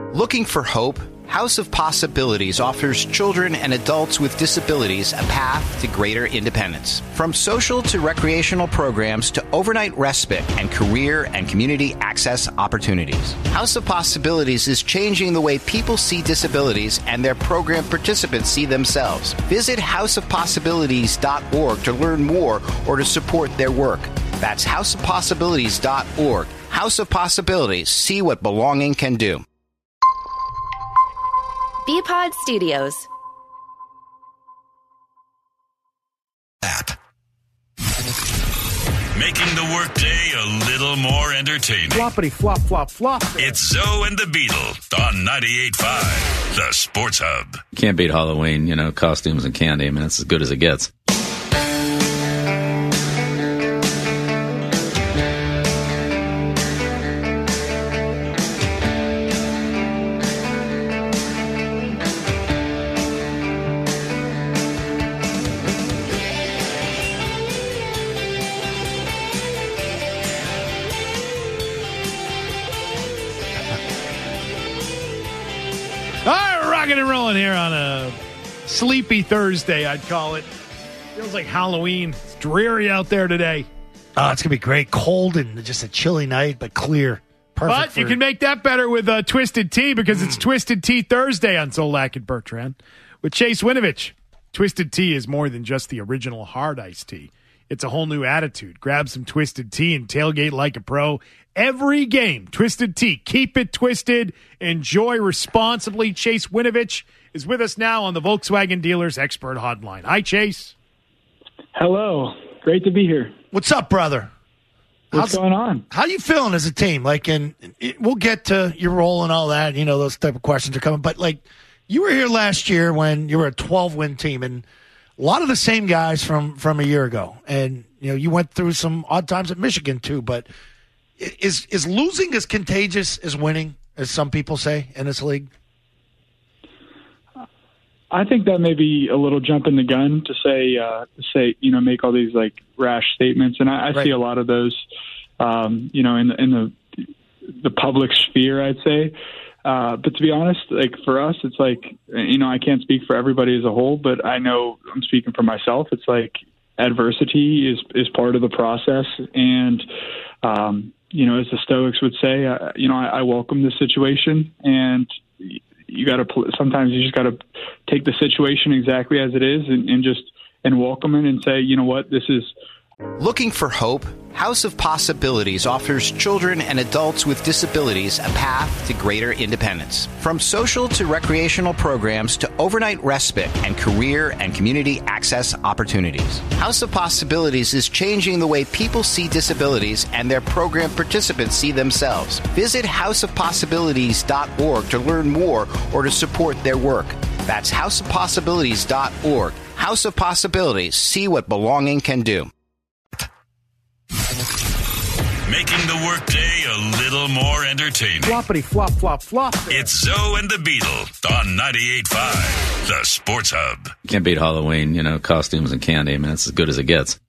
Looking for hope? House of Possibilities offers children and adults with disabilities a path to greater independence. From social to recreational programs to overnight respite and career and community access opportunities. House of Possibilities is changing the way people see disabilities and their program participants see themselves. Visit houseofpossibilities.org to learn more or to support their work. That's houseofpossibilities.org. House of Possibilities. See what belonging can do. BPod Studios. App. Making the workday a little more entertaining. Floppity flop flop flop. It's Zoe and the Beetle on 98.5, the Sports Hub. Can't beat Halloween, costumes and candy. I mean, that's as good as it gets. Rocking and rolling here on a sleepy Thursday, I'd call it. Feels like Halloween. It's dreary out there today. Oh, it's going to be great. Cold and just a chilly night, but clear. Perfect. But you can make that better with Twisted Tea because it's Twisted Tea Thursday on Zolak and Bertrand with Chase Winovich. Twisted Tea is more than just the original hard iced tea. It's a whole new attitude. Grab some Twisted Tea and tailgate like a pro. Every game, Twisted Tea. Keep it twisted. Enjoy responsibly. Chase Winovich is with us now on the Volkswagen Dealers Expert Hotline. Hi, Chase. Hello. Great to be here. What's up, brother? What's going on? How you feeling as a team? We'll get to your role and all that. Those type of questions are coming. But, you were here last year when you were a 12-win team, and a lot of the same guys from a year ago. And, you went through some odd times at Michigan, too. But is losing as contagious as winning, as some people say, in this league? I think that may be a little jumping the gun to say, make all these rash statements. And I Right. see a lot of those, in the public sphere, I'd say. But to be honest, for us, it's I can't speak for everybody as a whole, but I know I'm speaking for myself. It's adversity is part of the process. And, as the Stoics would say, I welcome this situation, and sometimes you just got to take the situation exactly as it is and welcome it and say, you know what, this is. Looking for hope? House of Possibilities offers children and adults with disabilities a path to greater independence. From social to recreational programs to overnight respite and career and community access opportunities. House of Possibilities is changing the way people see disabilities and their program participants see themselves. Visit houseofpossibilities.org to learn more or to support their work. That's houseofpossibilities.org. House of Possibilities. See what belonging can do. Making the workday a little more entertaining. Floppity flop flop flop. It's Zoe and the Beetle on 98.5, the Sports Hub. Can't beat Halloween, costumes and candy. I mean, that's as good as it gets.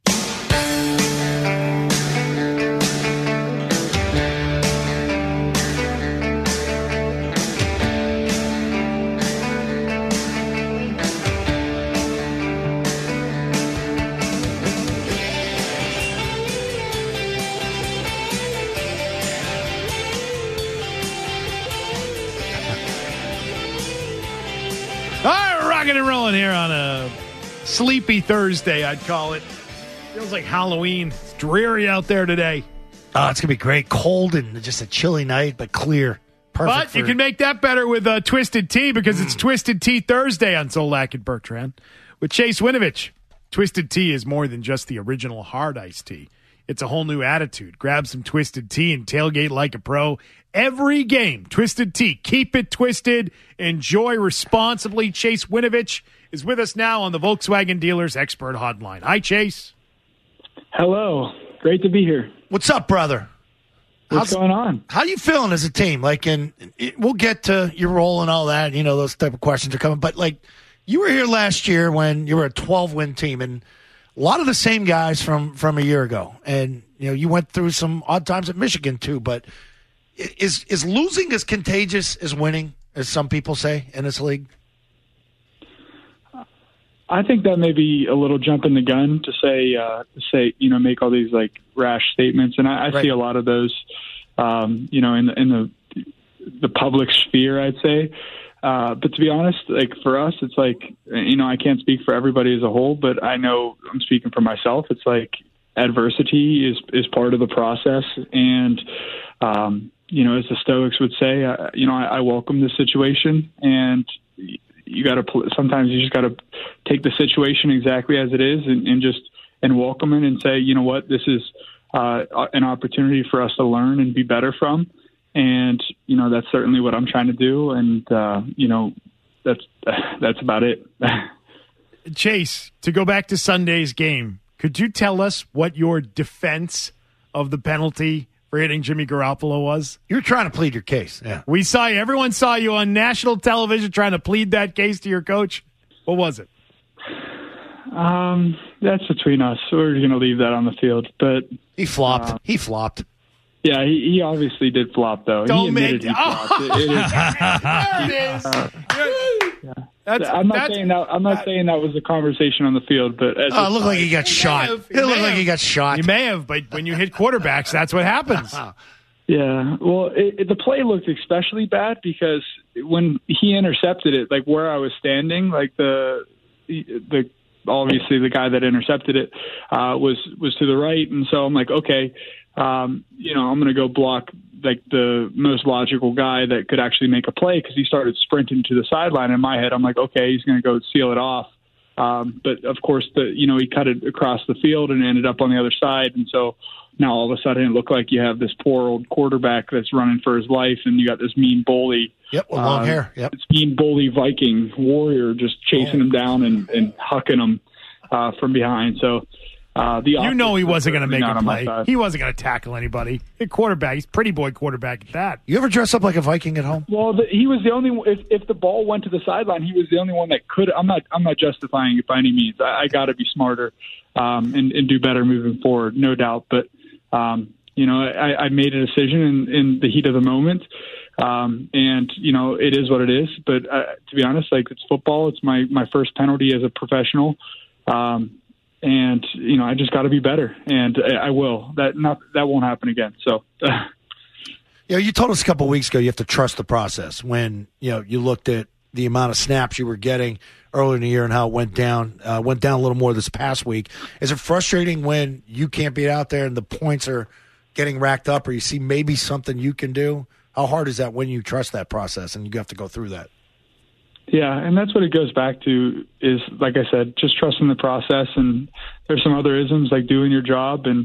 Rocking and rolling here on a sleepy Thursday, I'd call it. Feels like Halloween. It's dreary out there today. Oh, it's going to be great. Cold and just a chilly night, but clear. Perfect. But you can make that better with Twisted Tea because it's Twisted Tea Thursday on Zolak and Bertrand with Chase Winovich. Twisted Tea is more than just the original hard iced tea. It's a whole new attitude. Grab some Twisted Tea and tailgate like a pro. Every game, Twisted Tea. Keep it twisted. Enjoy responsibly. Chase Winovich is with us now on the Volkswagen Dealers Expert Hotline. Hi, Chase. Hello. Great to be here. What's up, brother? What's going on? How you feeling as a team? We'll get to your role and all that. Those type of questions are coming. But, you were here last year when you were a 12-win team, and a lot of the same guys from a year ago. And, you went through some odd times at Michigan, too. But Is losing as contagious as winning, as some people say in this league? I think that may be a little jumping the gun to say, make all these like rash statements. And I Right. see a lot of those, in the public sphere, I'd say. But to be honest, like for us, it's like, I can't speak for everybody as a whole, but I know I'm speaking for myself. It's like adversity is part of the process. And, as the Stoics would say, I welcome this situation, and sometimes you just got to take the situation exactly as it is and welcome it and say, you know what, this is an opportunity for us to learn and be better from. And, that's certainly what I'm trying to do. And, that's about it. Chase, to go back to Sunday's game, could you tell us what your defense of the penalty for hitting Jimmy Garoppolo was? You're trying to plead your case. Yeah. We saw you. Everyone saw you on national television trying to plead that case to your coach. What was it? That's between us. We're going to leave that on the field. But He flopped. yeah, he obviously did flop, though. Don't he admitted make- he flopped. There it is. I'm not saying that was a conversation on the field, but It looked like he got shot. It looked like he got shot. You may have, but when you hit quarterbacks, that's what happens. Yeah, well, the play looked especially bad because when he intercepted it, like where I was standing, like the obviously the guy that intercepted it was to the right, and so I'm like, okay, I'm going to go block like the most logical guy that could actually make a play because he started sprinting to the sideline. In my head, I'm like, okay, he's going to go seal it off. But of course, he cut it across the field and ended up on the other side. And so now all of a sudden it looked like you have this poor old quarterback that's running for his life, and you got this mean bully. Yep, with long hair. Yep. This mean bully Viking warrior just chasing him down and hucking him from behind. So he wasn't going to make not a on my play. side. He wasn't going to tackle anybody. The quarterback, he's pretty boy quarterback at that. You ever dress up like a Viking at home? Well, he was the only. If the ball went to the sideline, he was the only one that could. I'm not justifying it by any means. I got to be smarter and do better moving forward, no doubt. But I made a decision in the heat of the moment, and it is what it is. But to be honest, like it's football. It's my first penalty as a professional. And I just got to be better, and I will. That won't happen again. So, you told us a couple of weeks ago you have to trust the process. When you looked at the amount of snaps you were getting earlier in the year and how it went down a little more this past week. Is it frustrating when you can't be out there and the points are getting racked up, or you see maybe something you can do? How hard is that when you trust that process and you have to go through that? Yeah, and that's what it goes back to is, like I said, just trusting the process. And there's some other isms like doing your job, and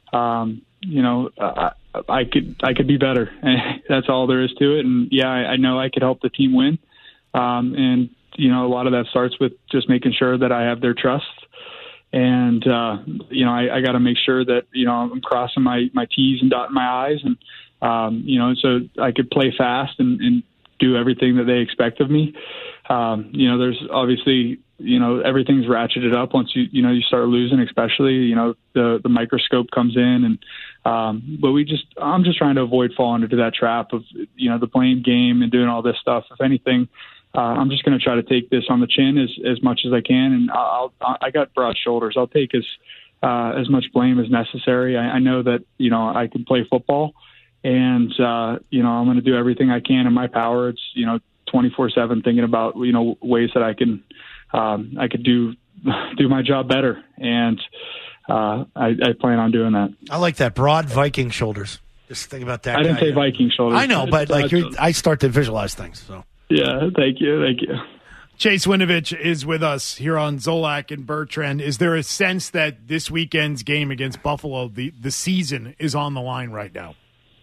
I could be better. And that's all there is to it. And yeah, I know I could help the team win. And a lot of that starts with just making sure that I have their trust. And I got to make sure that I'm crossing my T's and dotting my I's, and so I could play fast and do everything that they expect of me. There's obviously, everything's ratcheted up once you start losing, especially, the microscope comes in, and, but I'm just trying to avoid falling into that trap of, the blame game and doing all this stuff. If anything, I'm just going to try to take this on the chin as much as I can. And I got broad shoulders. I'll take as much blame as necessary. I know that, I can play football. And, I'm going to do everything I can in my power. It's, 24/7 thinking about, ways that I could do my job better. And, I plan on doing that. I like that. Broad Viking shoulders. Just think about that. I didn't say Viking shoulders. I know, but I start to visualize things. So yeah, thank you. Chase Winovich is with us here on Zolak and Bertrand. Is there a sense that this weekend's game against Buffalo, the season is on the line right now?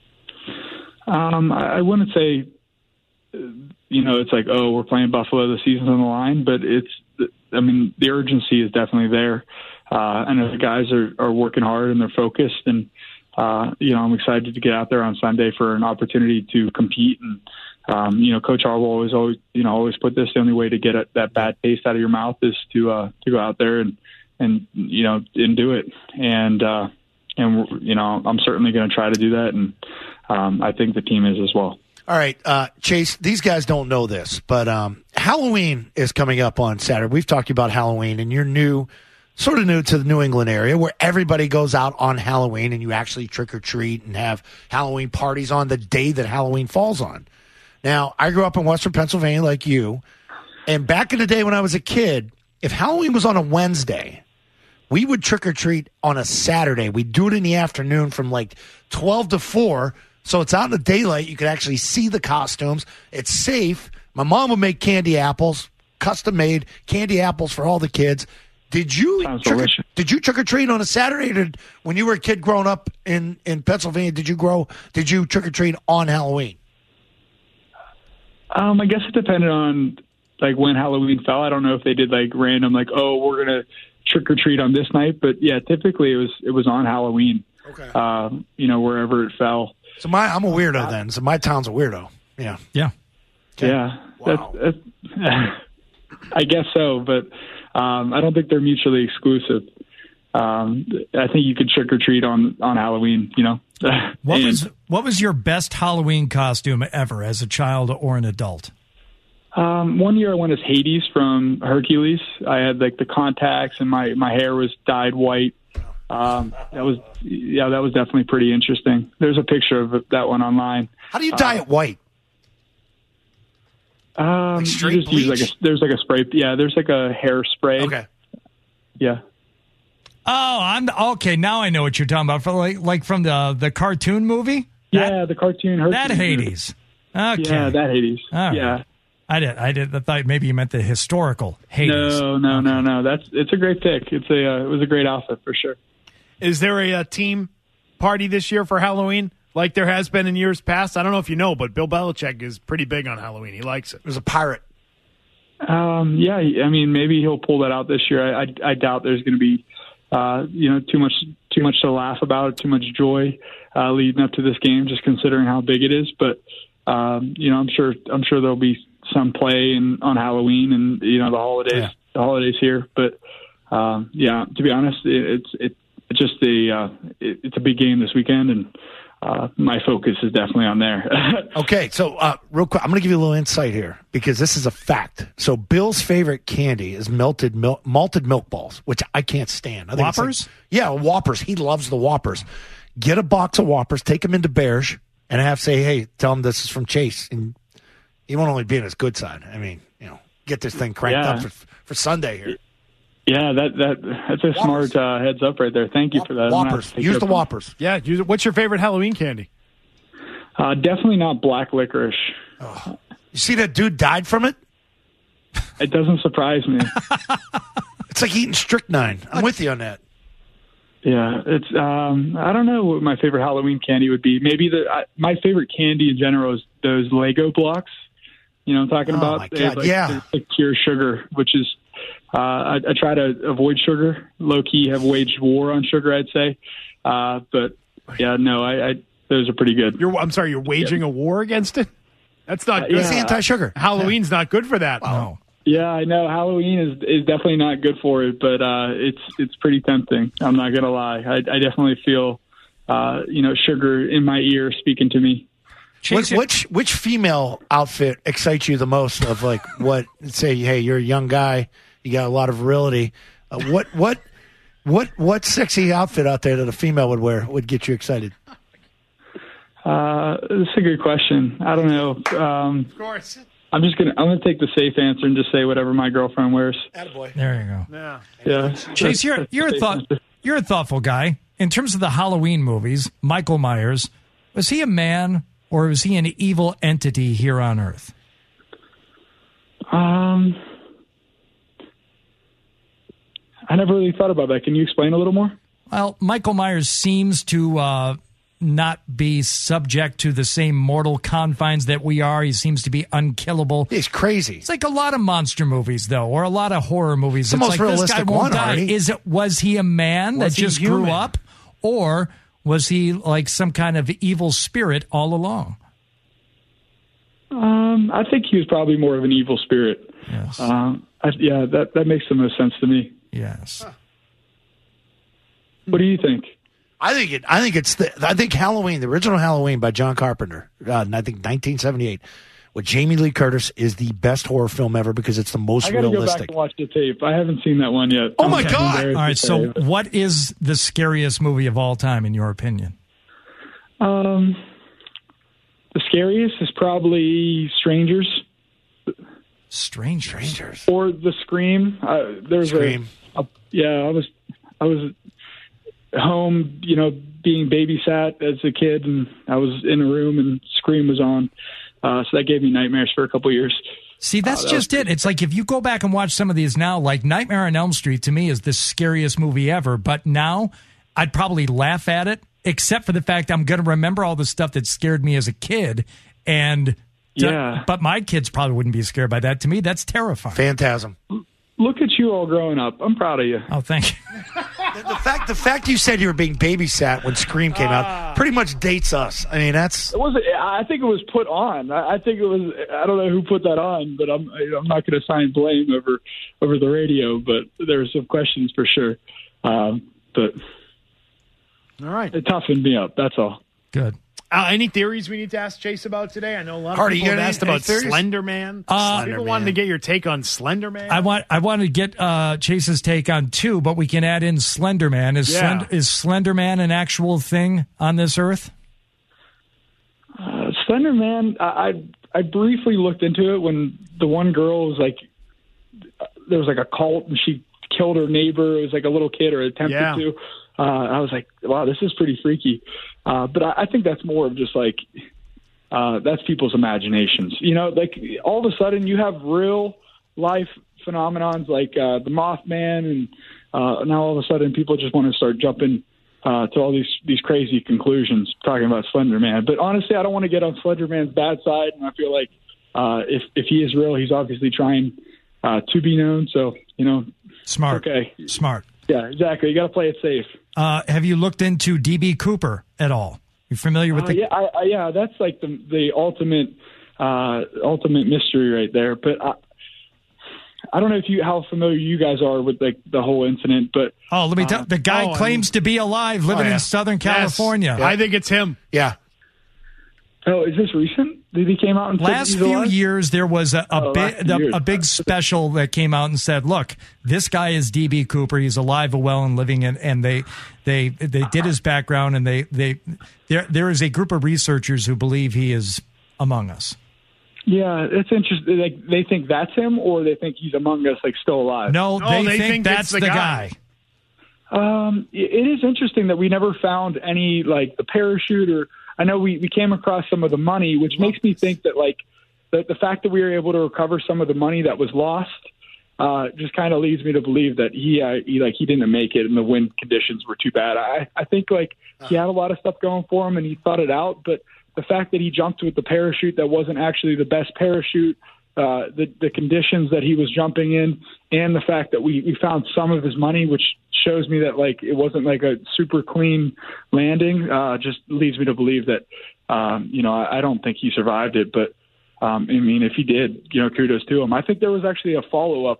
I wouldn't say, it's like, oh, we're playing Buffalo, the season's on the line, but the urgency is definitely there. I know the guys are working hard and they're focused, and, I'm excited to get out there on Sunday for an opportunity to compete. And, Coach Harbaugh always put this, the only way to get that bad taste out of your mouth is to go out there and do it. And I'm certainly going to try to do that. And, I think the team is as well. All right, Chase, these guys don't know this, but Halloween is coming up on Saturday. We've talked about Halloween, and you're sort of new to the New England area where everybody goes out on Halloween and you actually trick or treat and have Halloween parties on the day that Halloween falls on. Now, I grew up in Western Pennsylvania like you, and back in the day when I was a kid, if Halloween was on a Wednesday, we would trick or treat on a Saturday. We'd do it in the afternoon from like 12 to 4. So it's out in the daylight. You could actually see the costumes. It's safe. My mom would make candy apples, custom made candy apples for all the kids. Did you trick or treat on a Saturday? When you were a kid growing up in Pennsylvania, did you trick or treat on Halloween? I guess it depended on like when Halloween fell. I don't know if they did like random like, oh, we're gonna trick or treat on this night, but yeah, typically it was on Halloween. Okay. Wherever it fell. So I'm a weirdo then. So my town's a weirdo. Yeah. Yeah. Okay. Yeah. Wow. That's I guess so, but I don't think they're mutually exclusive. I think you could trick or treat on Halloween. What was your best Halloween costume ever as a child or an adult? One year I went as Hades from Hercules. I had like the contacts and my hair was dyed white. That was definitely pretty interesting. There's a picture of that one online. How do you dye it white? You just use there's like a spray. Yeah, there's like a hair spray. Okay. Yeah. Oh, I'm okay. Now I know what you're talking about. Like from the cartoon movie. The cartoon. Hercules. That Hades. Okay. Yeah, that Hades. Right. Yeah. I thought maybe you meant the historical Hades. No. It's a great pick. It was a great outfit for sure. Is there a team party this year for Halloween like there has been in years past? I don't know if you know, but Bill Belichick is pretty big on Halloween. He likes it. There's a pirate. Yeah, I mean, maybe he'll pull that out this year. I doubt there's going to be, too much to laugh about, too much joy leading up to this game, just considering how big it is. But I'm sure there'll be some play on Halloween and the holidays here. But to be honest, it's just it's a big game this weekend, and my focus is definitely on there. Okay, so real quick, I'm going to give you a little insight here because this is a fact. So Bill's favorite candy is malted milk balls, which I can't stand. Whoppers? Whoppers. He loves the Whoppers. Get a box of Whoppers, take them into Bears, and tell him this is from Chase, and he won't only be on his good side. I mean, get this thing cranked up for Sunday here. Yeah, that's a smart heads up right there. Thank you for that. Whoppers. Use the Whoppers. Yeah, use it. What's your favorite Halloween candy? Definitely not black licorice. Oh. You see that dude died from it? It doesn't surprise me. It's like eating strychnine. I'm with you on that. Yeah, it's. I don't know what my favorite Halloween candy would be. Maybe my favorite candy in general is those Lego blocks. You know what I'm talking about? My God, yeah. They pure sugar, which is. I try to avoid sugar. Low key have waged war on sugar, I'd say. But yeah, no, I those are pretty good. You're waging a war against it? That's not good. It's anti-sugar. Halloween's not good for that. Wow. Yeah, I know. Halloween is definitely not good for it, but it's pretty tempting. I'm not gonna lie. I definitely feel sugar in my ear speaking to me. Which female outfit excites you the most? Of like what? Say, hey, you're a young guy, you got a lot of virility. What sexy outfit out there that a female would wear would get you excited? That's a good question. I don't know. Of course. I'm gonna take the safe answer and just say whatever my girlfriend wears. Attaboy. There you go. Yeah. Chase, you're a thoughtful guy. In terms of the Halloween movies, Michael Myers, was he a man or was he an evil entity here on Earth? I never really thought about that. Can you explain a little more? Well, Michael Myers seems to not be subject to the same mortal confines that we are. He seems to be unkillable. He's crazy. It's like a lot of monster movies, though, or a lot of horror movies. It's the most like realistic this guy won't one, die. Artie. Was he a man that just grew up, or was he like some kind of evil spirit all along? I think he was probably more of an evil spirit. Yes. That makes the most sense to me. Yes. What do you think? I think Halloween, the original Halloween by John Carpenter, I think 1978, with Jamie Lee Curtis is the best horror film ever because it's the most realistic. I got to go back and watch the tape. I haven't seen that one yet. Oh, my God. All right, so what is the scariest movie of all time, in your opinion? The scariest is probably Strangers. Strangers. Or The Scream. There's Scream. I was home, being babysat as a kid, and I was in a room and Scream was on. So that gave me nightmares for a couple of years. See, that's just it. It's like if you go back and watch some of these now, like Nightmare on Elm Street to me is the scariest movie ever. But now I'd probably laugh at it, except for the fact I'm going to remember all the stuff that scared me as a kid. But my kids probably wouldn't be scared by that. To me, that's terrifying. Phantasm. Look at you all growing up. I'm proud of you. Oh, thank you. The fact you said you were being babysat when Scream came out pretty much dates us. I mean, that's. I think it was put on. I think it was. I don't know who put that on, but I'm not going to assign blame over the radio. But there were some questions for sure. But all right, it toughened me up. That's all. Good. Any theories we need to ask Chase about today? I know a lot of Hardy, people have you got asked any about theories? Slender Man. People wanted to get your take on Slender Man. I want to get Chase's take on two, but we can add in Slender Man. Is Slender Man an actual thing on this earth? Slender Man, I briefly looked into it when the one girl was like, there was like a cult and she killed her neighbor. It was like a little kid or attempted to. I was like, wow, this is pretty freaky. But I think that's more of just like, that's people's imaginations. Like all of a sudden you have real life phenomenons like the Mothman, and now all of a sudden people just want to start jumping to all these crazy conclusions talking about Slender Man. But honestly, I don't want to get on Slender Man's bad side, and I feel like if he is real, he's obviously trying to be known. So, Smart. Okay. Smart. Yeah, exactly. You got to play it safe. Have you looked into D.B. Cooper at all? You familiar with the? Yeah, that's like the ultimate mystery right there. But I don't know how familiar you guys are with like the whole incident. But let me tell. The guy claims to be alive, living in Southern California. Yes. Yeah. I think it's him. Yeah. Oh, is this recent? Did he came out and last said few years there was a big special that came out and said, look, this guy is D.B. Cooper. He's alive, well, and living, and they did his background, and there is a group of researchers who believe he is among us. Yeah, it's interesting. Like they think that's him, or they think he's among us, like still alive. No, they think that's the guy. It is interesting that we never found any like the parachute or. I know we came across some of the money, which makes me think that like the fact that we were able to recover some of the money that was lost just kind of leads me to believe that he didn't make it and the wind conditions were too bad. I think like he had a lot of stuff going for him and he thought it out, but the fact that he jumped with the parachute that wasn't actually the best parachute, the conditions that he was jumping in, and the fact that we found some of his money, which shows me that like it wasn't like a super clean landing, just leads me to believe that I don't think he survived it, but I mean if he did, kudos to him. I think there was actually a follow-up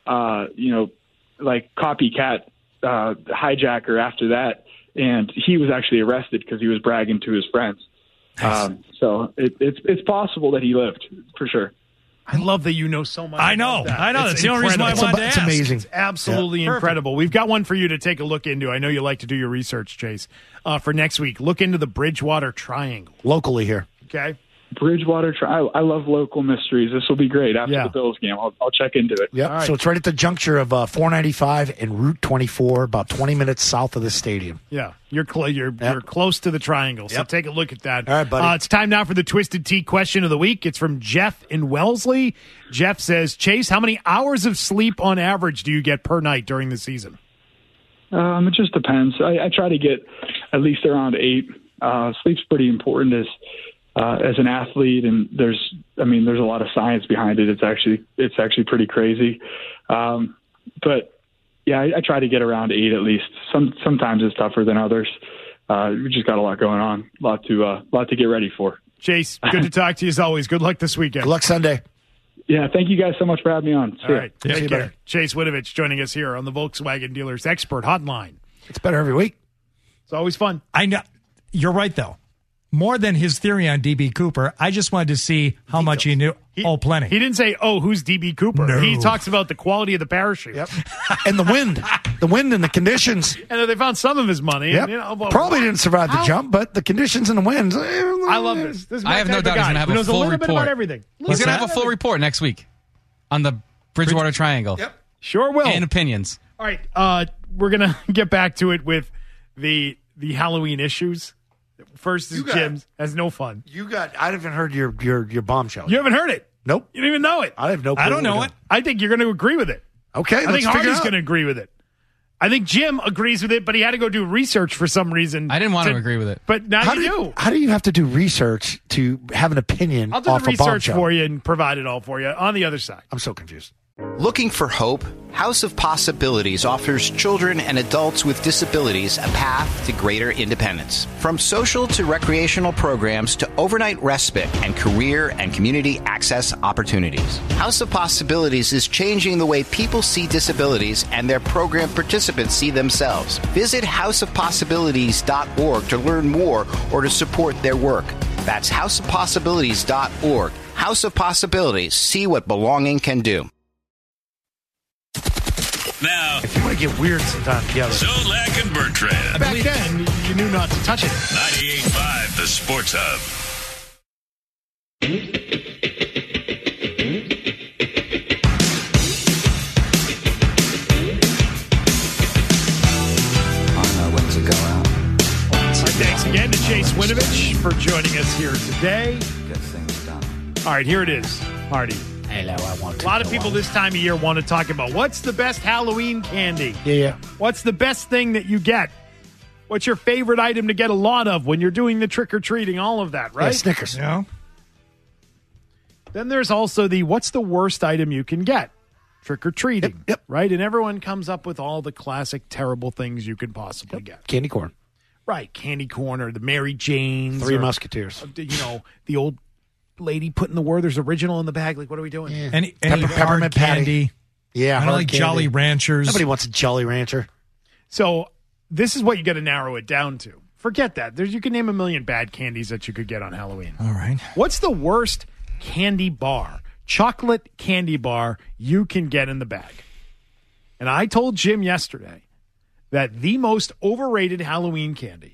like copycat hijacker after that, and he was actually arrested because he was bragging to his friends. So it's possible that he lived for sure. I love that you know so much. I know. That's the only reason why I wanted to ask. It's amazing. It's absolutely incredible. We've got one for you to take a look into. I know you like to do your research, Chase. For next week, look into the Bridgewater Triangle. Locally here. Okay. Bridgewater Triangle. I love local mysteries. This will be great after the Bills game. I'll check into it. Yep. Right. So it's right at the juncture of 495 and Route 24, about 20 minutes south of the stadium. Yeah. You're close to the triangle, so take a look at that. All right, buddy. It's time now for the Twisted Tea question of the week. It's from Jeff in Wellesley. Jeff says, Chase, how many hours of sleep on average do you get per night during the season? It just depends. I try to get at least around 8. Sleep's pretty important as an athlete, and there's a lot of science behind it. It's actually pretty crazy. But yeah, I try to get around 8 at least. Sometimes it's tougher than others. We just got a lot going on, a lot to get ready for. Chase, good to talk to you as always. Good luck this weekend. Good luck Sunday. Yeah, thank you guys so much for having me on. All right, take care. Chase Winovich joining us here on the Volkswagen Dealers Expert Hotline. It's better every week. It's always fun. I know. You're right, though. More than his theory on D.B. Cooper, I just wanted to see how much he knew. Plenty. He didn't say, who's D.B. Cooper? No. He talks about the quality of the parachute. Yep. And the wind and the conditions. And they found some of his money. Yep. And, Probably didn't survive the jump, but the conditions and the winds. I love this. This is my I have no type doubt of he's guy going to have who a knows full a little bit report. about everything. He's going to have a full report next week on the Bridgewater Triangle. Yep. Sure will. And opinions. All right. We're going to get back to it with the Halloween issues. First is Jim's. Has no fun. I haven't heard your bombshell. You haven't heard it? Nope. You don't even know it. I have no clue. I don't know it. I think you're going to agree with it. Okay, I think let's figure Hardy's it out. going to agree with it. I think Jim agrees with it, but he had to go do research for some reason. I didn't want to agree with it. But now you do. How do you have to do research to have an opinion I'll do off the a research bombshell? for you and provide it all for you on the other side. I'm so confused. Looking for hope? House of Possibilities offers children and adults with disabilities a path to greater independence. From social to recreational programs to overnight respite and career and community access opportunities. House of Possibilities is changing the way people see disabilities and their program participants see themselves. Visit houseofpossibilities.org to learn more or to support their work. That's houseofpossibilities.org. House of Possibilities. See what belonging can do. Now, If you want to get weird sometime together. Zolak and Bertrand. Back then, you knew not to touch it. 98.5 The Sports Hub. Thanks again to Chase Winovich for joining us here today. All right, here it is, Hardy. Hello, I want A lot of people this time of year want to talk about what's the best Halloween candy? Yeah. What's the best thing that you get? What's your favorite item to get a lot of when you're doing the trick-or-treating, all of that, right? Yeah, Snickers. Yeah. Then there's also the what's the worst item you can get? Trick-or-treating, Yep. right? And everyone comes up with all the classic terrible things you could possibly get. Candy corn. Right, candy corn or the Mary Janes. Three or, Musketeers. You know, the old lady putting the Werther's Original in the bag. Like, what are we doing? Yeah. Any Peppermint hard candy. Yeah, I don't hard like candy. Jolly Ranchers. Nobody wants a Jolly Rancher. So this is what you got to narrow it down to. Forget that. You can name a million bad candies that you could get on Halloween. All right. What's the worst candy bar, chocolate candy bar you can get in the bag? And I told Jim yesterday that the most overrated Halloween candy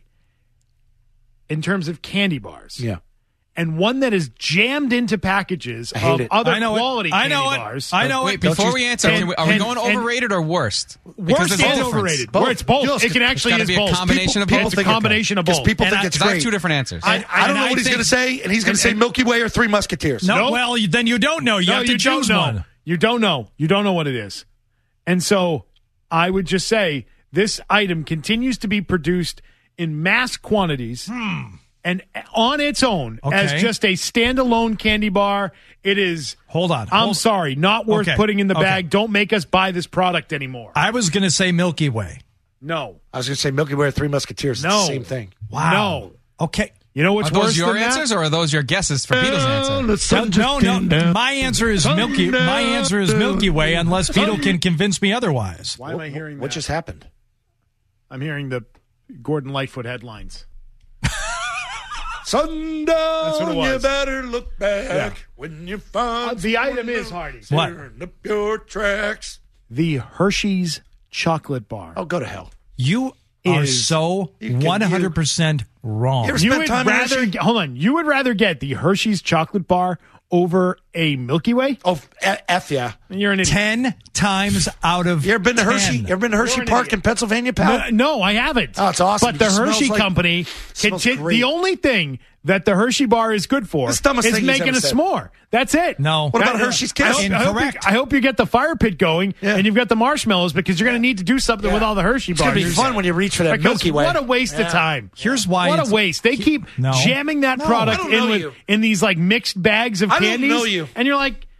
in terms of candy bars, and one that is jammed into packages of other I know it. quality I candy know it. bars. I know Wait, it. before we answer, and- are we and- going and- overrated or worst? Worst there's a and difference. overrated. Both. It's both. Just- It can actually gotta is be a both. combination of both. It's a combination of Because both. people And think I- it's Because I have great. two different answers. I don't know what he's going to say, and he's going to say Milky Way or Three Musketeers. No, Nope. well, then you don't know. You have to you choose don't know. one. You don't know. You don't know what it is. And so I would just say this item continues to be produced in mass quantities and on its own as Okay. just a standalone candy bar. It is. Hold on. I'm sorry, not worth Okay. putting in the Okay. bag. Don't make us buy this product anymore. I was going to say Milky Way. No. I was going to say Milky Way or Three Musketeers. It's No. the same thing. Wow. No. Okay. You know what's Are those worse your than answers that? or are those your guesses for Beatles' answer? No. My answer is Milky. My answer is Milky Way, unless Beetle can convince me otherwise. Why am I hearing that? What just happened? I'm hearing the Gordon Lightfoot headlines. Sundown, That's what it was. you better look back when you find The item is, Hardy, What? Turn up your tracks. the Hershey's chocolate bar. Oh, go to hell. You are Is- so 100% wrong. You ever You spent would time in rather Hershey? hold on. You would rather get the Hershey's chocolate bar over a Milky Way? Oh, F yeah. You're an idiot. 10 times out of You ever been to 10. Hershey? You ever been to Hershey You're an Park idiot. in Pennsylvania, pal? No, I haven't. Oh, it's awesome. But the It smells Hershey like- company, smells great. the only thing that the Hershey bar is good for It's the dumbest is thing he's making ever a said. s'more. That's it. No. What about Hershey's Kiss? Incorrect. I hope you get the fire pit going Yeah. and you've got the marshmallows because you're going to need to do something with all the Hershey It's bars. going to be fun when you reach for that Because Milky Way. what a waste of time. Here's why What it's- a waste. They keep No. jamming that I product don't in know with you. in these like mixed bags of I don't candies. know you. And you're like,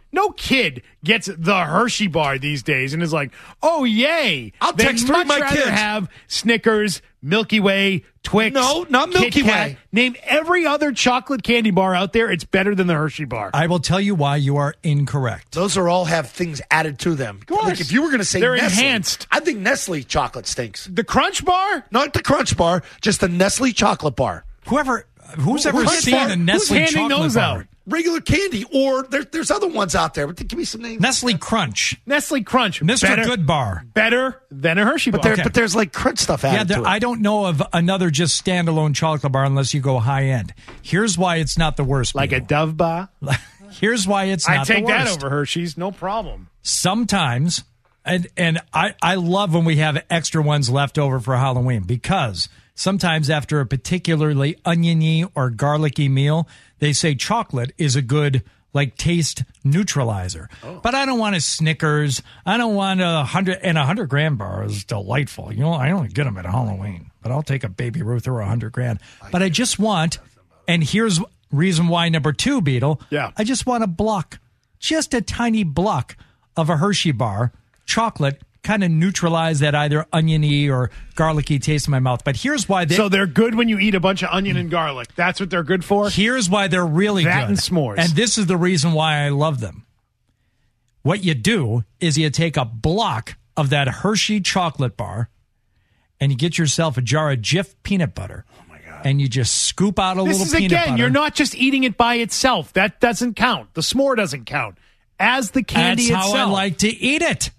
No kid gets the Hershey bar these days and is like, "Oh yay!" I'll text three of my rather kids. have Snickers, Milky Way, Twix. No, not Milky Kit Kat. Way. Name every other chocolate candy bar out there. It's better than the Hershey bar. I will tell you why you are incorrect. Those are all have things added to them. Of course. Like if you were going to say They're Nestle, enhanced. I think Nestle chocolate stinks. The Crunch bar? Not the Crunch bar, just the Nestle chocolate bar. Who's ever Crunch seen bar? a Nestle Who's handing chocolate those bar? out? Regular candy, or there's other ones out there. But give me some names. Nestle Crunch. Nestle Crunch. Mr. Good Bar. Better than a Hershey bar. But there's like Crunch stuff added to it. I don't know of another just standalone chocolate bar unless you go high end. Here's why it's not the worst. Like a Dove bar? Here's why it's not the worst. I take that over Hershey's, no problem. Sometimes, and I love when we have extra ones left over for Halloween, because sometimes after a particularly oniony or garlicky meal, they say chocolate is a good taste neutralizer. But I don't want a Snickers. I don't want 100-gram bar is delightful. I only get them at Halloween, but I'll take a Baby Ruth or 100 grand. But I just want, and here's reason why number 2, Beetle. Yeah. I just want a block, just a tiny block of a Hershey bar, chocolate, kind of neutralize that either oniony or garlicky taste in my mouth. But here's why So they're good when you eat a bunch of onion and garlic. That's what they're good for? Here's why they're really that good. And s'mores. And this is the reason why I love them. What you do is you take a block of that Hershey chocolate bar and you get yourself a jar of Jif peanut butter. Oh, my God. And you just scoop out a little peanut butter. You're not just eating it by itself. That doesn't count. The s'more doesn't count. As the candy itself. That's how I like to eat it.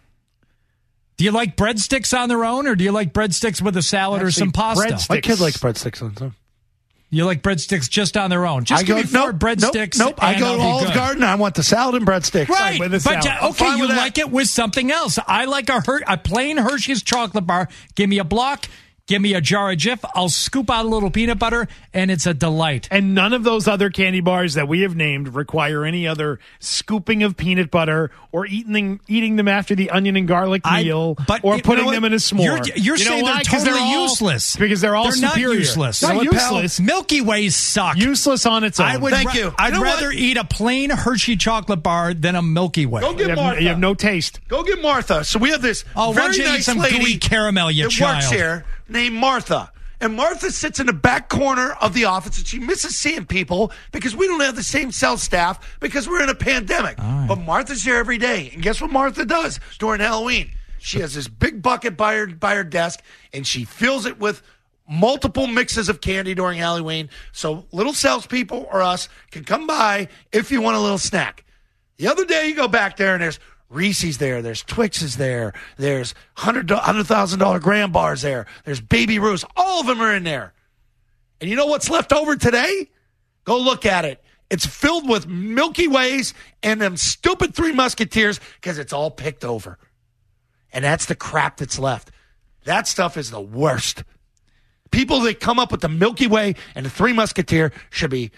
Do you like breadsticks on their own, or do you like breadsticks with a salad or some pasta? My kid likes breadsticks on them. You like breadsticks just on their own? Just give me 4 breadsticks. Nope. I go to Olive Garden. I want the salad and breadsticks. Right. With a salad. Okay, you like it with something else. I like a plain Hershey's chocolate bar. Give me a block. Give me a jar of Jif. I'll scoop out a little peanut butter, and it's a delight. And none of those other candy bars that we have named require any other scooping of peanut butter or eating them after the onion and garlic meal or putting them in a s'more. You're saying they're totally useless. Because they're all superior. Not useless. Not useless. Milky Ways suck. Useless on its own. Thank you. I'd rather eat a plain Hershey chocolate bar than a Milky Way. Go get Martha. You have no taste. Go get Martha. So we have this very nice some lady gooey caramel, you that child. works here named Martha. And Martha sits in the back corner of the office, and she misses seeing people because we don't have the same sales staff because we're in a pandemic. Right. But Martha's here every day. And guess what Martha does during Halloween? She has this big bucket by her desk, and she fills it with multiple mixes of candy during Halloween. So little salespeople or us can come by if you want a little snack. The other day, you go back there, and there's Reese's there. There's Twix's there. There's $100,000 Graham bars there. There's Baby Ruths. All of them are in there. And you know what's left over today? Go look at it. It's filled with Milky Ways and them stupid Three Musketeers because it's all picked over. And that's the crap that's left. That stuff is the worst. People that come up with the Milky Way and the Three Musketeer should be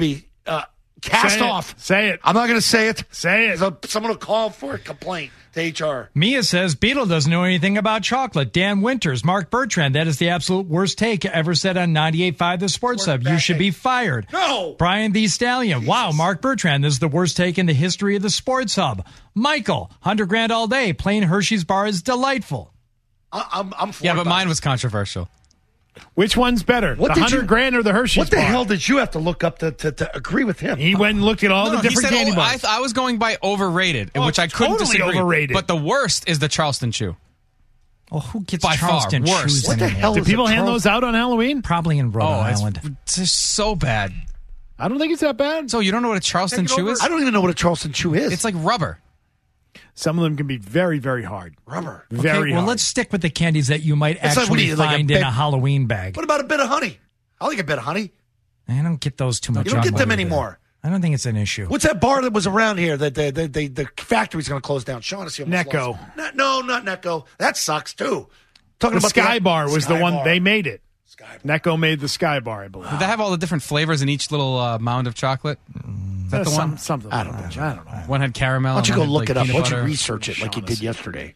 cast off. Say it. I'm not going to say it. Say it. Someone will call for a complaint to HR. Mia says Beetle doesn't know anything about chocolate. Dan Winters, Mark Bertrand, that is the absolute worst take ever said on 98.5 The Sports Hub. You should be fired. No. Brian the Stallion. Jesus. Wow, Mark Bertrand, this is the worst take in the history of the Sports Hub. Michael, 100 grand all day. Plain Hershey's bar is delightful. I'm yeah, but mine was controversial. Which one's better, the 100 grand or the Hershey's What the bar? hell did you have to look up to agree with him? He went and looked at all the different candy bars. I was going by overrated, which I couldn't totally disagree. Overrated. But the worst is the Charleston Chew. Oh, who gets by Charleston far worst? Chews What the anymore? hell Do is people hand those out on Halloween? Probably in Rhode Island. It's just so bad. I don't think it's that bad. So you don't know what a Charleston Chew is? I don't even know what a Charleston Chew is. It's like rubber. Some of them can be very, very hard. Rubber. Very well, hard. let's stick with the candies that you might It's like, what do actually you, like a find bit- in a Halloween bag. What about a bit of honey? I like a bit of honey. I don't get those too much. You don't on get them Labor Day. anymore. I don't think it's an issue. What's that bar that was around here that the factory's going to close down? Shaughnessy almost Necco. lost. No, not Necco. That sucks too. Talking The about Sky Bar was the Sky one Bar. they made it. Sky Bar. Necco made the Sky Bar, I believe. Did they have all the different flavors in each little mound of chocolate? Is that the one? Something. I don't know. I don't know. One had caramel. Why don't you go and one look had, it up? like, Why don't peanut you butter. research it like you did yesterday?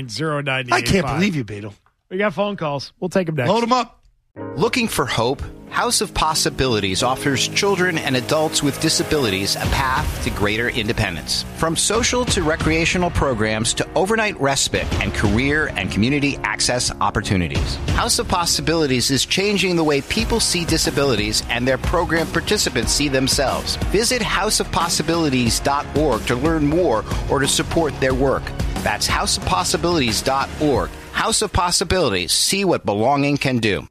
617-779-0985. I can't believe you, Beetle. We got phone calls. We'll take them next. Load them up. Looking for hope? House of Possibilities offers children and adults with disabilities a path to greater independence. From social to recreational programs to overnight respite and career and community access opportunities. House of Possibilities is changing the way people see disabilities and their program participants see themselves. Visit houseofpossibilities.org to learn more or to support their work. That's houseofpossibilities.org. House of Possibilities. See what belonging can do.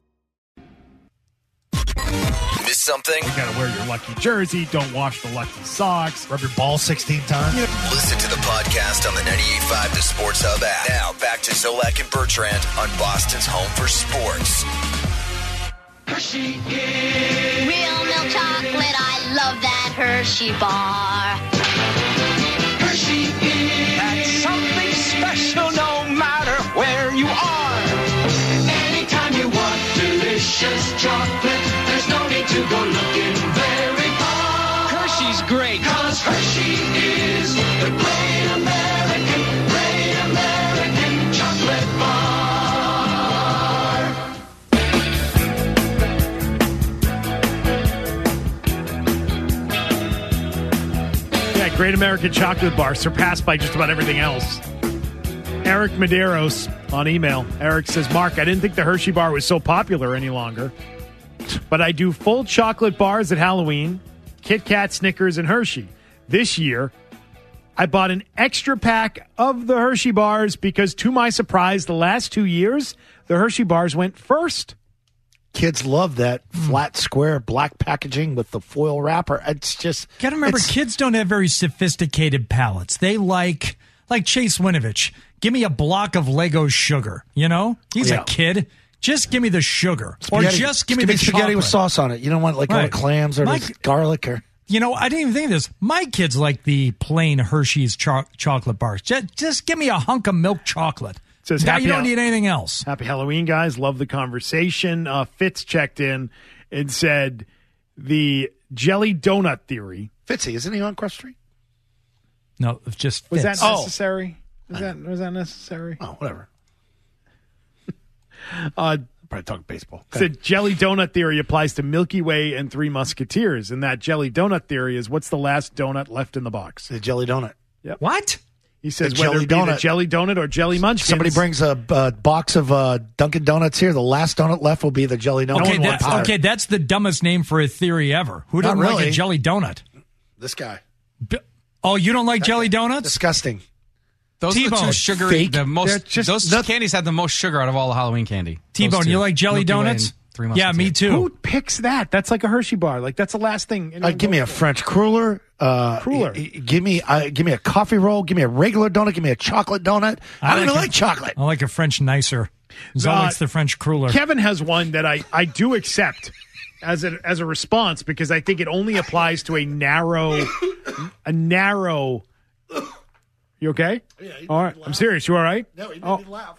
Miss something? You gotta wear your lucky jersey. Don't wash the lucky socks. Rub your ball 16 times. Listen to the podcast on the 98.5 The Sports Hub app. Now back to Zolak and Bertrand on Boston's home for sports. Hershey is real milk chocolate. I love that Hershey bar. Hershey is that's something special no matter where you are. Anytime you want delicious chocolate, there's no need to go looking very far. Hershey's great. 'Cause Hershey is the great American chocolate bar. Yeah, Great American Chocolate Bar, surpassed by just about everything else. Eric Medeiros on email. Eric says, Mark, I didn't think the Hershey bar was so popular any longer, but I do full chocolate bars at Halloween, Kit Kat, Snickers, and Hershey. This year, I bought an extra pack of the Hershey bars because, to my surprise, the last 2 years, the Hershey bars went first. Kids love that flat, square, black packaging with the foil wrapper. It's just... Gotta remember, kids don't have very sophisticated palates. They like Chase Winovich. Give me a block of Lego sugar, you know? He's a kid. Just give me the sugar. Spaghetti. Or just give me the spaghetti chocolate. with sauce on it. You don't want all the clams or the garlic or... You know, I didn't even think of this. My kids like the plain Hershey's chocolate bars. Just give me a hunk of milk chocolate. Says, now you don't need anything else. Happy Halloween, guys. Love the conversation. Fitz checked in and said the jelly donut theory. Fitzy, isn't he on Cross Street? No, just Was Fitz. that necessary? Was that necessary? Oh, whatever. Probably talk baseball. Said jelly donut theory applies to Milky Way and Three Musketeers, and that jelly donut theory is what's the last donut left in the box? The jelly donut. Yep. What? He says The whether jelly it be the donut. jelly donut or jelly munchkins. Somebody brings a box of Dunkin' Donuts here. The last donut left will be the jelly donut. Okay, that's the dumbest name for a theory ever. Who doesn't like a jelly donut? This guy. Oh, you don't like jelly donuts? Disgusting. Those are the T-Bone. two sugary. Fake. The most. Just those candies had the most sugar out of all the Halloween candy. T-Bone, you like jelly Milky Way donuts? and Three Yeah, me Musketeers. too. Who picks that? That's like a Hershey bar. Like that's the last thing. Give me a French cruller. Give me a coffee roll. Give me a regular donut. Give me a chocolate donut. I don't even like chocolate. I like a French nicer. Zoe likes the French cruller. Kevin has one that I do accept as a response because I think it only applies to a narrow. You okay? Yeah, all right. I'm serious. You all right? No, he made me laugh.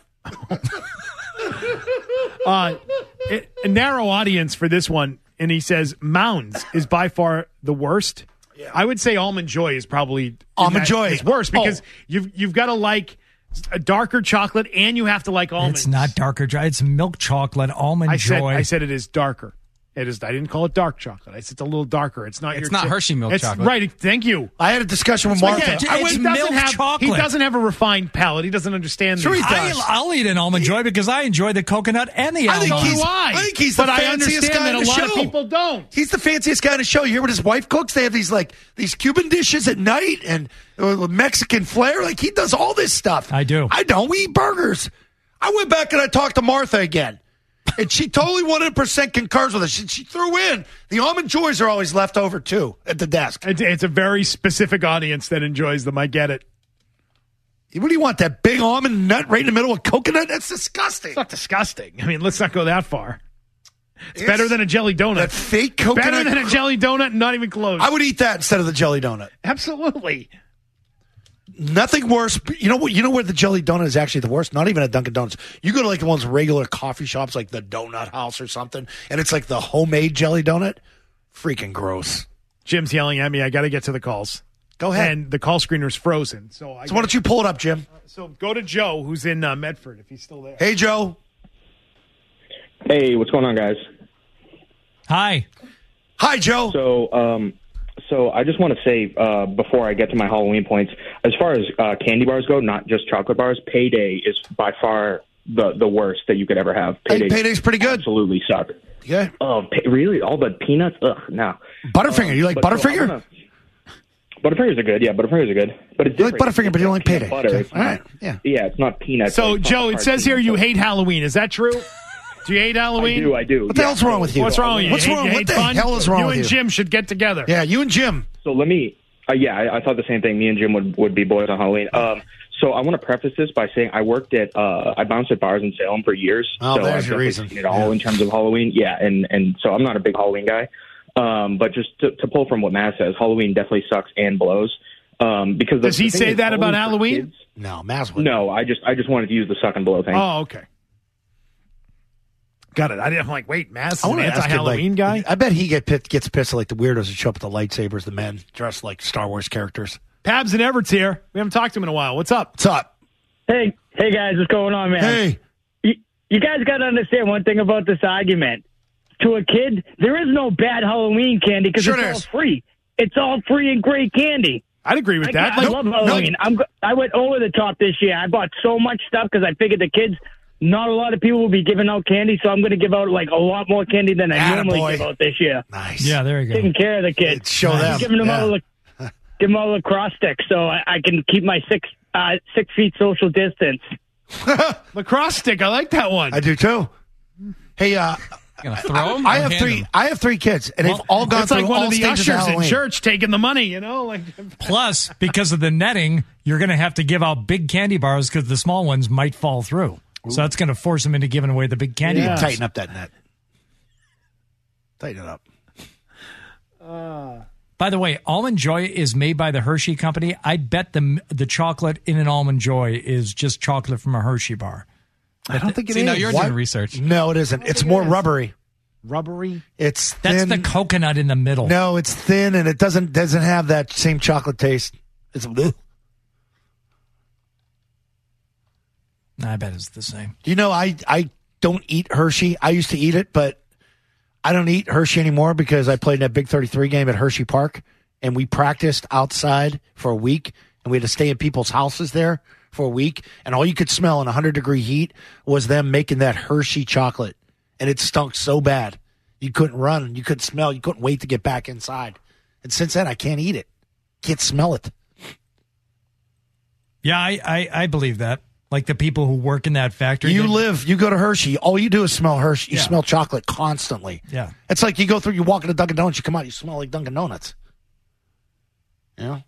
A narrow audience for this one, and he says Mounds is by far the worst. Yeah. I would say Almond Joy is probably is worse because you've got to like a darker chocolate and you have to like almonds. It's not darker. It's milk chocolate, Almond Joy. I said it is darker. It is. I didn't call it dark chocolate. I said it's a little darker. It's not. It's not Hershey milk chocolate. Right. Thank you. I had a discussion with Martha. It's milk chocolate. He doesn't have a refined palate. He doesn't understand. Sure, these. he does. I'll eat an Almond Joy because I enjoy the coconut and the almond. I think he's the fanciest guy in the show. But I understand that a lot of people don't. He's the fanciest guy in the show. You hear what his wife cooks? They have these Cuban dishes at night and Mexican flair. Like he does all this stuff. I do. I don't. We eat burgers. I went back and I talked to Martha again. And she totally 100% concurs with us. She threw in the Almond Joys are always left over too at the desk. It's a very specific audience that enjoys them. I get it. What do you want? That big almond nut right in the middle of coconut? That's disgusting. It's not disgusting. I mean, let's not go that far. It's better than a jelly donut. That fake coconut. Better than a jelly donut, not even close. I would eat that instead of the jelly donut. Absolutely. Nothing worse. You know what? You know where the jelly donut is actually the worst? Not even at Dunkin' Donuts. You go to like one of those regular coffee shops, like the Donut House or something, and it's like the homemade jelly donut. Freaking gross. Jim's yelling at me. I got to get to the calls. Go ahead. And the call screener's frozen. So why don't you pull it up, Jim? So go to Joe, who's in Medford, if he's still there. Hey, Joe. Hey, what's going on, guys? Hi. Hi, Joe. So I just want to say before I get to my Halloween points, as far as candy bars go, not just chocolate bars, Payday is by far the worst that you could ever have. Payday's pretty good. Absolutely suck. Yeah. Oh, really? All the peanuts? Ugh, no. Butterfinger. You like Butterfinger? Butterfingers are good. Yeah, Butterfingers are good. But it's you like Butterfinger, but you don't like Payday. Butter. Okay. It's All right. Yeah. Yeah, it's not peanuts. So, it's Joe, not it says here you hate Halloween. Is that true? Do you hate Halloween? I do. What the hell's wrong with you? What's wrong with you? What's wrong? What the hell is wrong with you? You and Jim should get together. Yeah, you and Jim. So let me. I thought the same thing. Me and Jim would be boys on Halloween. So I want to preface this by saying I worked at I bounced at bars in Salem for years. Oh, so there's I've your definitely reason. seen it all in terms of Halloween. Yeah, and so I'm not a big Halloween guy. But just to pull from what Matt says, Halloween definitely sucks and blows. Because does he say that about Halloween? Kids, no, Matt would. No, I just wanted to use the suck and blow thing. Oh, okay. Got it. I'm like, wait, Matt's I an want to ask anti-Halloween guy? I bet he gets pissed at like the weirdos who show up with the lightsabers, the men dressed like Star Wars characters. Pabs and Everett's here. We haven't talked to him in a while. What's up? What's up? Hey guys, what's going on, man? Hey. You guys got to understand one thing about this argument. To a kid, there is no bad Halloween candy because it's all free. It's all free and great candy. I'd agree with that. I love Halloween. I went over the top this year. I bought so much stuff because I figured the kids, not a lot of people will be giving out candy, so I'm going to give out like a lot more candy than I normally give out this year. Nice. Yeah, there you go. Taking care of the kids. Show them. Giving them all lacrosse sticks so I can keep my 6 feet social distance. Lacrosse stick. I like that one. I do too. Hey, Gonna throw them? I have three kids, and they've all gone it's through like one all of the stages ushers of in Halloween. church taking the money, you know? Like Plus, because of the netting, you're going to have to give out big candy bars because the small ones might fall through. So that's going to force them into giving away the big candy bars. Tighten up that net. Tighten it up. By the way, Almond Joy is made by the Hershey Company. I bet the chocolate in an Almond Joy is just chocolate from a Hershey bar. I don't think it is. See, now you're doing research. No, it isn't. It's more rubbery. Rubbery? It's thin. That's the coconut in the middle. No, it's thin, and it doesn't have that same chocolate taste. It's blue. I bet it's the same. You know, I don't eat Hershey. I used to eat it, but I don't eat Hershey anymore because I played in that Big 33 game at Hershey Park, and we practiced outside for a week, and we had to stay in people's houses there for a week, and all you could smell in 100-degree heat was them making that Hershey chocolate, and it stunk so bad. You couldn't run. You couldn't smell. You couldn't wait to get back inside. And since then, I can't eat it. Can't smell it. Yeah, I believe that. Like the people who work in that factory. You go to Hershey. All you do is smell Hershey. You smell chocolate constantly. Yeah. It's like you walk into Dunkin' Donuts, you come out, you smell like Dunkin' Donuts. You know?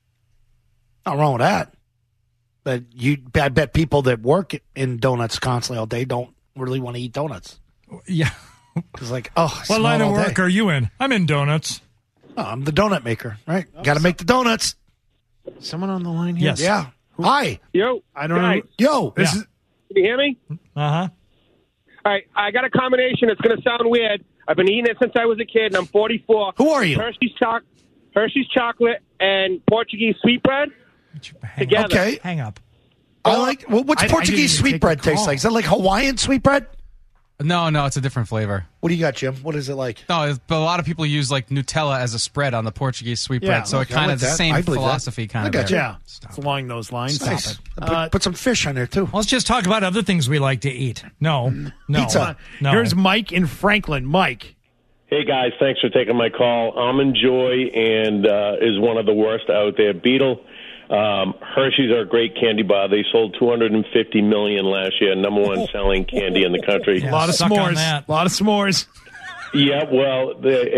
Not wrong with that. But I bet people that work in donuts constantly all day don't really want to eat donuts. Yeah. It's like, I what line of work day. are you in? I'm in donuts. Oh, I'm the donut maker, right? Got to make the donuts. Someone on the line here? Yes. Yeah. Hi. Yo. I don't know. Yo. Can you hear me? Uh-huh. All right. I got a combination. It's going to sound weird. I've been eating it since I was a kid, and I'm 44. Who are you? Hershey's chocolate and Portuguese sweetbread together. Okay. Hang up. I like. What's Portuguese sweetbread taste like? Is that like Hawaiian sweetbread? No, it's a different flavor. What do you got, Jim? What is it like? No, but a lot of people use like Nutella as a spread on the Portuguese sweetbread, so it kind of the same philosophy kind of. Yeah, it's along those lines. Nice. Put some fish on there too. Let's just talk about other things we like to eat. No. Pizza. No. Here's Mike in Franklin. Mike. Hey guys, thanks for taking my call. Almond Joy and is one of the worst out there. Beetle. Hershey's are a great candy bar. They sold 250 million last year, number one selling candy in the country. Yeah, a lot of s'mores. Yeah, well,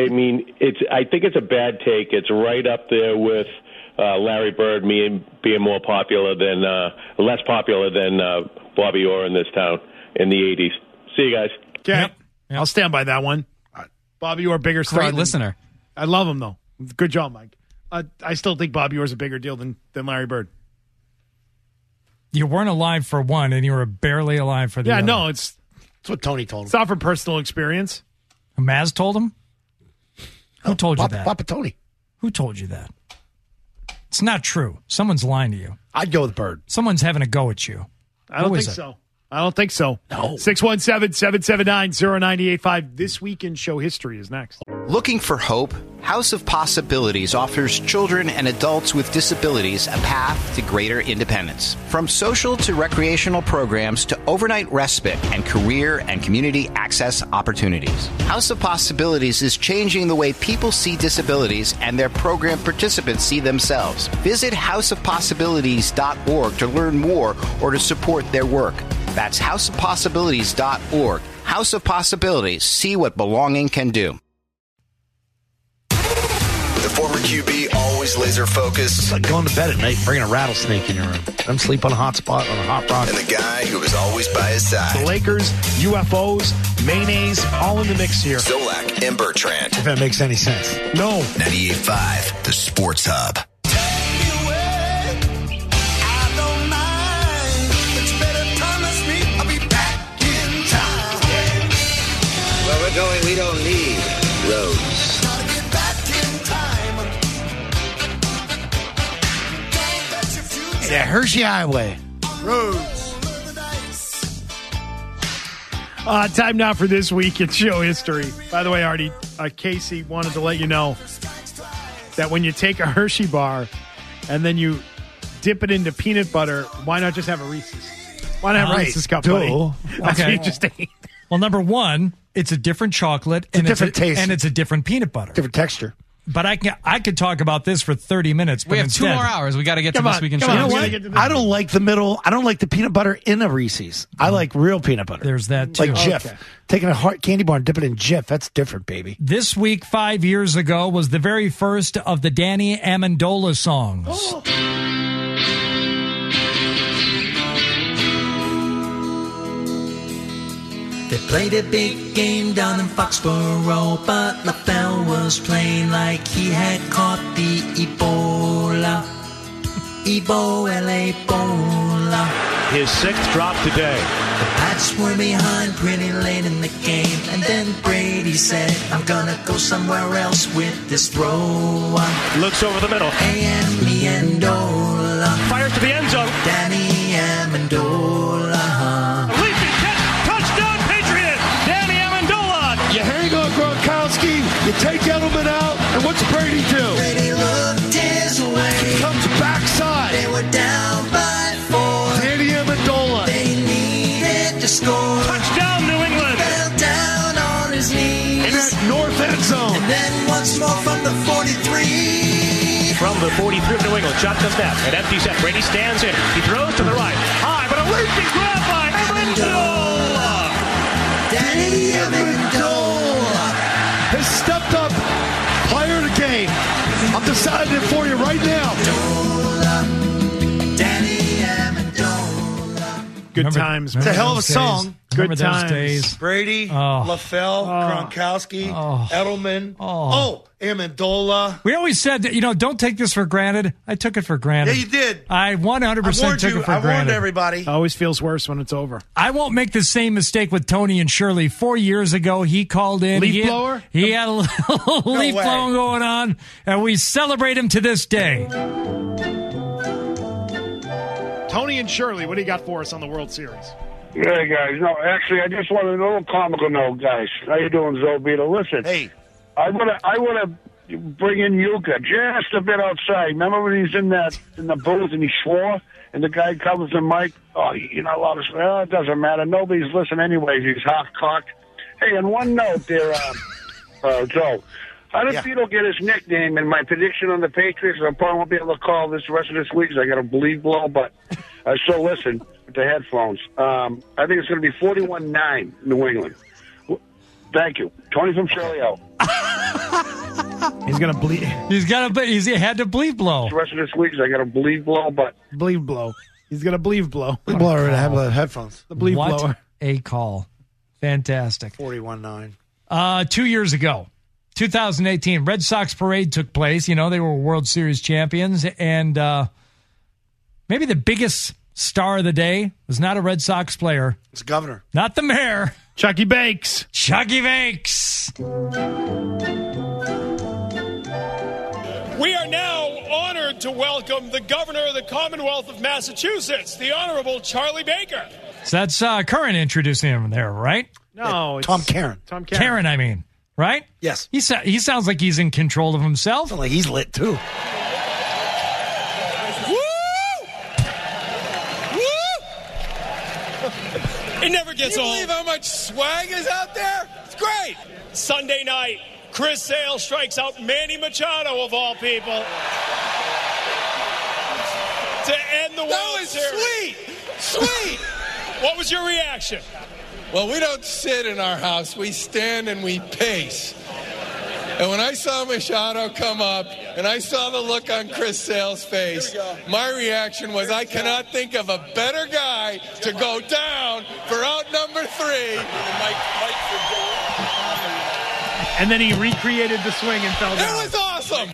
I think it's a bad take. It's right up there with Larry Bird being more popular than less popular than Bobby Orr in this town in the 80s. See you guys. Okay. Yep. I'll stand by that one. Bobby Orr, bigger star. Great listener. I love him though. Good job, Mike. I still think Bobby Orr's a bigger deal than Larry Bird. You weren't alive for one, and you were barely alive for the other. Yeah, no, it's what Tony told him. It's not from personal experience. Maz told him? Who told you that? Papa Tony. Who told you that? It's not true. Someone's lying to you. I'd go with Bird. Someone's having a go at you. I don't Who think is it? so. I don't think so. No. 617-779-0985. This Week in Show History is next. Looking for hope? House of Possibilities offers children and adults with disabilities a path to greater independence. From social to recreational programs to overnight respite and career and community access opportunities. House of Possibilities is changing the way people see disabilities and their program participants see themselves. Visit houseofpossibilities.org to learn more or to support their work. That's houseofpossibilities.org. House of Possibilities. See what belonging can do. The former QB always laser focused. It's like going to bed at night, bringing a rattlesnake in your room. I'm sleep on a hot spot on a hot rock. And the guy who was always by his side. The Lakers, UFOs, mayonnaise, all in the mix here. Zolak and Bertrand. If that makes any sense. No. 98.5, the Sports Hub. Where we're going, we don't need roads. Yeah, Hershey Highway. Roads. Time now for This Week in Show History. By the way, Artie, Casey wanted to let you know that when you take a Hershey bar and then you dip it into peanut butter, why not just have a Reese's? Why not have a Reese's cup, buddy? That's what you just ate. Well, number one, it's a different chocolate. It's a different taste. And it's a different peanut butter. Different texture. But I could talk about this for 30 minutes. But we have 2 more hours. We got to get to This Week in Show. You know what? I don't like the middle. I don't like the peanut butter in a Reese's. I like real peanut butter. There's that too. Like Jif. Okay. Taking a hard candy bar and dipping it in Jif. That's different, baby. This week, 5 years ago, was the very first of the Danny Amendola songs. Oh. They played a big game down in Foxborough, but LaFell was playing like he had caught the Ebola. Ebola. His 6th drop today. The Pats were behind pretty late in the game, and then Brady said, I'm gonna go somewhere else with this throw. Looks over the middle. Amendola. Fires to the end zone. Danny Amendola. You hang on Gronkowski, you take Edelman out, and what's Brady do? Brady looked his way. Comes backside. They were down by 4. Danny Amendola. They needed to score. Touchdown, New England. He fell down on his knees. In that north end zone. And then once more from the 43. From the 43 of New England, shotgun snap, an empty set. Brady stands in. He throws to the right. High, but a leaping grab by Amendola. Danny Amendola has stepped up, player of the game. I'm deciding it for you right now. Danny Amendola. Good times, man. It's a hell of a song. Good times. Days. Brady, LaFell, Gronkowski, Edelman. Amendola. We always said that, don't take this for granted. I took it for granted. Yeah, you did. I 100% took it for granted. I warned everybody. It always feels worse when it's over. I won't make the same mistake with Tony and Shirley. 4 years ago, he called in. Leaf blower? He had a little leaf blowing going on, and we celebrate him to this day. Tony and Shirley, what do you got for us on the World Series? Yeah, guys. No, actually, I just wanted a little comical note, guys. How you doing, Zobita? Listen, hey, I want to bring in Yuka just a bit outside. Remember when he's in the booth and he swore, and the guy covers the mic? Oh, you're not allowed to swear. Oh, it doesn't matter. Nobody's listening anyways. He's half-cocked. Hey, and one note there, Joe. How did Beetle get his nickname? And my prediction on the Patriots, I probably won't be able to call the rest of this week because I got a bleed blow, but I still listen with the headphones. I think it's going to be 41-9 New England. Thank you. Tony from Shirley out. He's going to bleed. He had to bleed blow. The rest of this week because I got a bleed blow, but... Bleed blow. He's going to bleed blow. Bleed blower to have headphones. The bleed what blower. A call. Fantastic. 41-9. 2 years ago, 2018, Red Sox parade took place. They were World Series champions. And maybe the biggest star of the day was not a Red Sox player. It's the governor. Not the mayor. Chucky Bakes. Chucky Bakes. We are now honored to welcome the Governor of the Commonwealth of Massachusetts, the Honorable Charlie Baker. So that's Curran introducing him there, right? No, it's Tom Caron. Tom Caron, I mean, right? Yes. He sounds like he's in control of himself. Sounds like he's lit, too. It never gets old. Can you believe how much swag is out there? It's great. Sunday night, Chris Sale strikes out Manny Machado, of all people, to end the World Series. Sweet. What was your reaction? Well, we don't sit in our house. We stand and we pace. And when I saw Machado come up and I saw the look on Chris Sale's face, my reaction was, I cannot think of a better guy to go down for out number 3. And then he recreated the swing and fell down. It was awesome.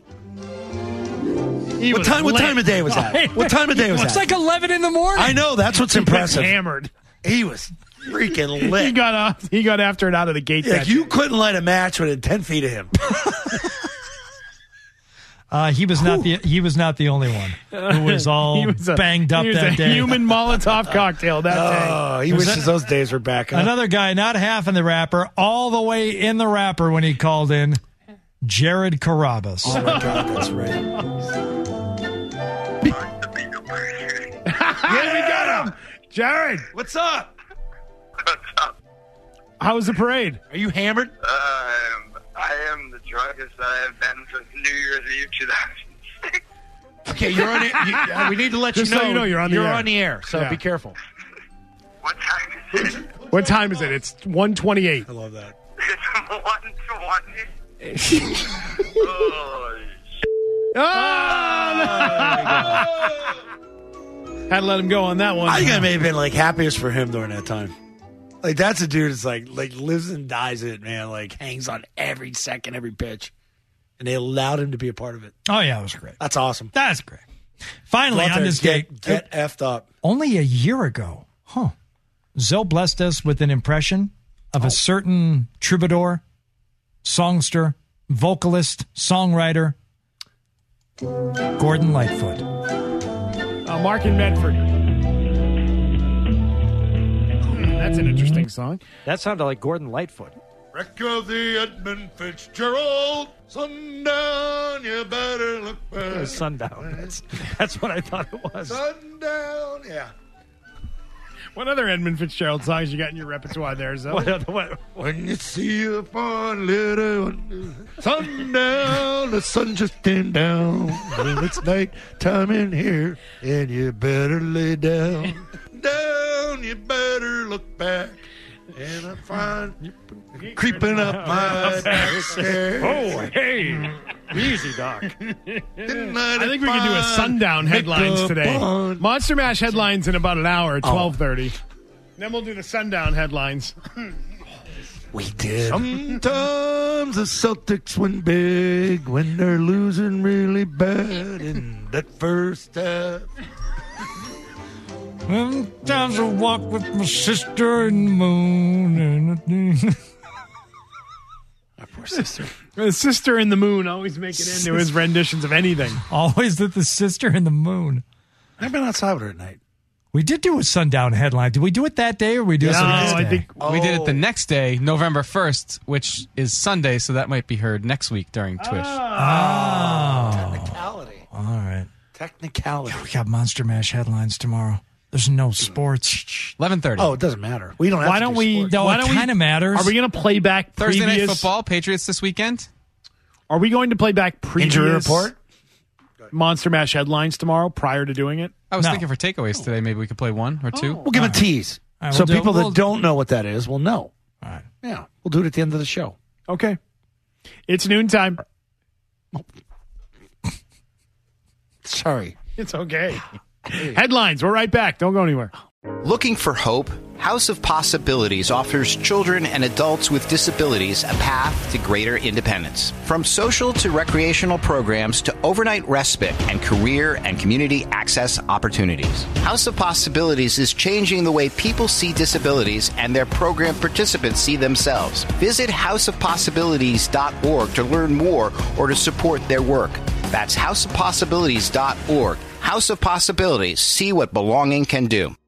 What time of day was that? What time of day was that? It's like 11 in the morning. I know. That's what's impressive. Hammered. He was freaking lit. He got after it out of the gate. Like you couldn't light a match within 10 feet of him. He was not the only one who was all banged up that day. Human Molotov cocktail that day. Oh, he wishes those days were back. Huh? Another guy, not half in the wrapper, all the way in the wrapper when he called in, Jared Carrabas. Oh my God, that's right. Yeah, we got him. Jared, what's up? What's up? How was the parade? Are you hammered? I am the drunkest I have been since New Year's Eve 2006. Okay, you're on it. We need to let Just you know. So you know you're on the air. You're on the air, so be careful. What time is it? What time is it? It's 1:28. I love that. It's 1:20. Had to let him go on that one. I think I may have been like happiest for him during that time. Like that's a dude that's like lives and dies it, man. Like hangs on every second, every pitch, and they allowed him to be a part of it. Oh yeah, it was great. That's awesome. That's great. Finally, on this day, get effed up. Only a year ago, Zoe blessed us with an impression of a certain troubadour, songster, vocalist, songwriter, Gordon Lightfoot. Mark and Medford. That's an interesting song. That sounded like Gordon Lightfoot. Wreck of the Edmund Fitzgerald. Sundown, you better look back. It was Sundown. That's what I thought it was. Sundown, yeah. What other Edmund Fitzgerald songs you got in your repertoire there, Zoe? What? When you see a fine little sundown, the sun just came down. And it's night time in here, and you better lay down. Down, you better look back. And I find you creeping up my stairs. Oh, hey. Easy, Doc. I think we can do a sundown headlines today. Monster Mash headlines in about an hour at 12:30. Then we'll do the sundown headlines. We did. Sometimes the Celtics win big when they're losing really bad in that first half. Sometimes I walk with my sister in the moon. Our poor sister. The sister in the moon always make it into his renditions of anything. Always with the sister in the moon. I've been outside with her at night. We did do a sundown headline. Did we do it that day or we do it the next day? I think we did it the next day, November 1st, which is Sunday, so that might be heard next week during Twitch. Technicality. All right. Technicality. Yeah, we got Monster Mash headlines tomorrow. There's no sports. 11:30. Oh, it doesn't matter. We don't have Why to don't do we? sports. No, why it don't kind of matters. Are we going to play back Thursday previous night football, Patriots this weekend? Are we going to play back previous Injury report? Monster Mash headlines tomorrow prior to doing it? I was thinking for takeaways today, maybe we could play one or two. We'll give a tease. Right, so we'll people that don't know what that is will know. All right. Yeah, we'll do it at the end of the show. Okay. It's noontime. Sorry. It's okay. Headlines. We're right back. Don't go anywhere. Looking for hope? House of Possibilities offers children and adults with disabilities a path to greater independence. From social to recreational programs to overnight respite and career and community access opportunities. House of Possibilities is changing the way people see disabilities and their program participants see themselves. Visit houseofpossibilities.org to learn more or to support their work. That's houseofpossibilities.org. House of Possibilities. See what belonging can do.